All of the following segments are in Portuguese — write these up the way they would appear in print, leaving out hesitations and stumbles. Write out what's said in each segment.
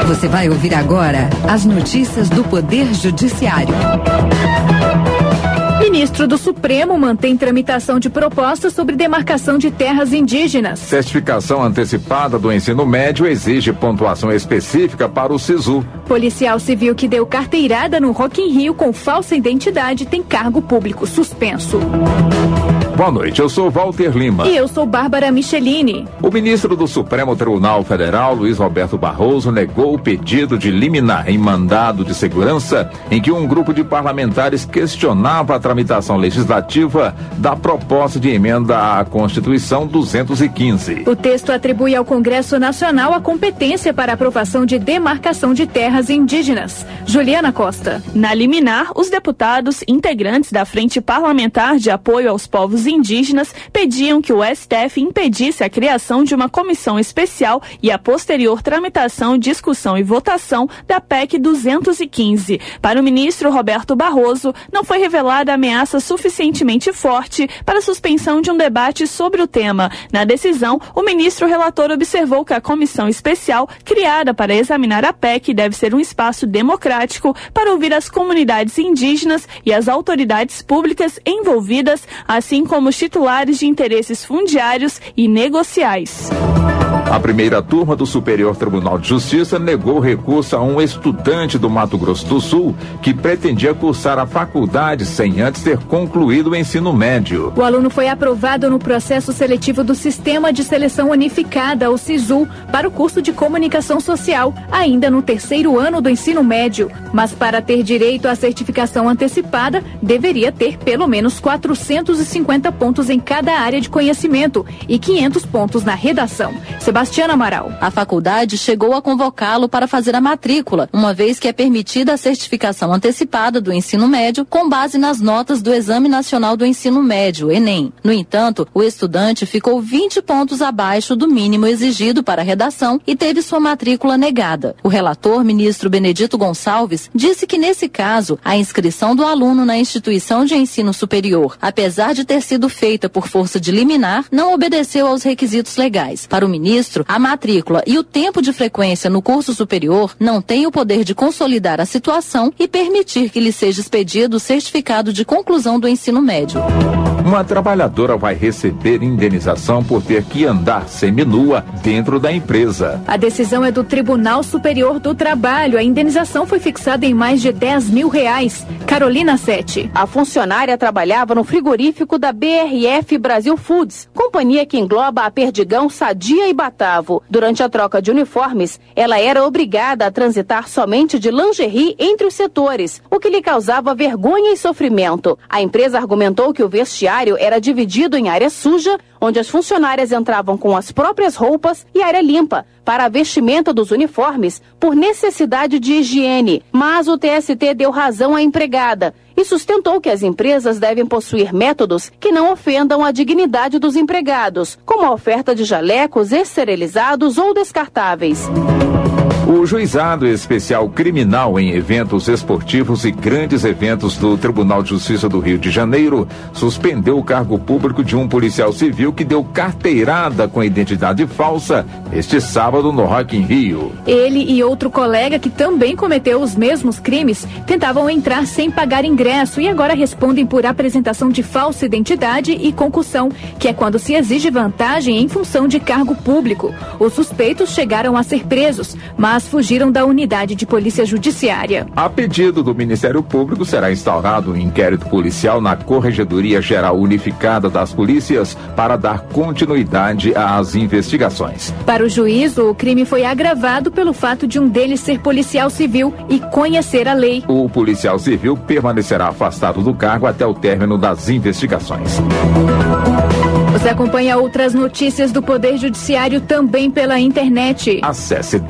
Você vai ouvir agora as notícias do Poder Judiciário. Ministro do Supremo mantém tramitação de propostas sobre demarcação de terras indígenas. Certificação antecipada do ensino médio exige pontuação específica para o SISU. Policial civil que deu carteirada no Rock in Rio com falsa identidade tem cargo público suspenso. Boa noite, eu sou Walter Lima. E eu sou Bárbara Michelini. O ministro do Supremo Tribunal Federal, Luiz Roberto Barroso, negou o pedido de liminar em mandado de segurança em que um grupo de parlamentares questionava a tramitação legislativa da proposta de emenda à Constituição 215. O texto atribui ao Congresso Nacional a competência para aprovação de demarcação de terras indígenas. Juliana Costa. Na liminar, os deputados integrantes da Frente Parlamentar de Apoio aos Povos Indígenas pediam que o STF impedisse a criação de uma comissão especial e a posterior tramitação, discussão e votação da PEC 215. Para o ministro Roberto Barroso, não foi revelada ameaça suficientemente forte para a suspensão de um debate sobre o tema. Na decisão, o ministro relator observou que a comissão especial criada para examinar a PEC deve ser um espaço democrático para ouvir as comunidades indígenas e as autoridades públicas envolvidas, assim como os titulares de interesses fundiários e negociais. A primeira turma do Superior Tribunal de Justiça negou recurso a um estudante do Mato Grosso do Sul que pretendia cursar a faculdade sem antes ter concluído o ensino médio. O aluno foi aprovado no processo seletivo do Sistema de Seleção Unificada, o SISU, para o curso de Comunicação Social, ainda no terceiro ano do ensino médio. Mas para ter direito à certificação antecipada, deveria ter pelo menos 450 pontos em cada área de conhecimento e 500 pontos na redação. Sebastiana Amaral. A faculdade chegou a convocá-lo para fazer a matrícula, uma vez que é permitida a certificação antecipada do ensino médio com base nas notas do Exame Nacional do Ensino Médio, Enem. No entanto, o estudante ficou 20 pontos abaixo do mínimo exigido para a redação e teve sua matrícula negada. O relator, ministro Benedito Gonçalves, disse que nesse caso, a inscrição do aluno na instituição de ensino superior, apesar de ter sido feita por força de liminar, não obedeceu aos requisitos legais. Para o ministro, a matrícula e o tempo de frequência no curso superior não têm o poder de consolidar a situação e permitir que lhe seja expedido o certificado de conclusão do ensino médio. Uma trabalhadora vai receber indenização por ter que andar seminua dentro da empresa. A decisão é do Tribunal Superior do Trabalho. A indenização foi fixada em mais de R$10 mil. Carolina Sete. A funcionária trabalhava no frigorífico da BRF Brasil Foods, companhia que engloba a Perdigão, Sadia e Batavo. Durante a troca de uniformes, ela era obrigada a transitar somente de lingerie entre os setores, o que lhe causava vergonha e sofrimento. A empresa argumentou que o vestiário era dividido em área suja, onde as funcionárias entravam com as próprias roupas, e área limpa, para a vestimenta dos uniformes, por necessidade de higiene. Mas o TST deu razão à empregada e sustentou que as empresas devem possuir métodos que não ofendam a dignidade dos empregados, como a oferta de jalecos esterilizados ou descartáveis. O Juizado Especial Criminal em Eventos Esportivos e Grandes Eventos do Tribunal de Justiça do Rio de Janeiro suspendeu o cargo público de um policial civil que deu carteirada com identidade falsa este sábado no Rock in Rio. Ele e outro colega que também cometeu os mesmos crimes tentavam entrar sem pagar ingresso e agora respondem por apresentação de falsa identidade e concussão, que é quando se exige vantagem em função de cargo público. Os suspeitos chegaram a ser presos, mas fugiram da unidade de polícia judiciária. A pedido do Ministério Público, será instaurado um inquérito policial na Corregedoria Geral Unificada das Polícias para dar continuidade às investigações. Para o juízo, o crime foi agravado pelo fato de um deles ser policial civil e conhecer a lei. O policial civil permanecerá afastado do cargo até o término das investigações. Você acompanha outras notícias do Poder Judiciário também pela internet. Acesse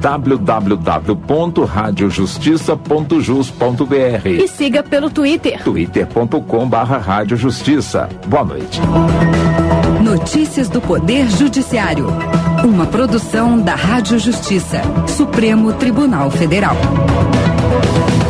www.radiojustiça.jus.br e siga pelo Twitter. twitter.com/radiojustiça. Boa noite. Notícias do Poder Judiciário. Uma produção da Rádio Justiça, Supremo Tribunal Federal.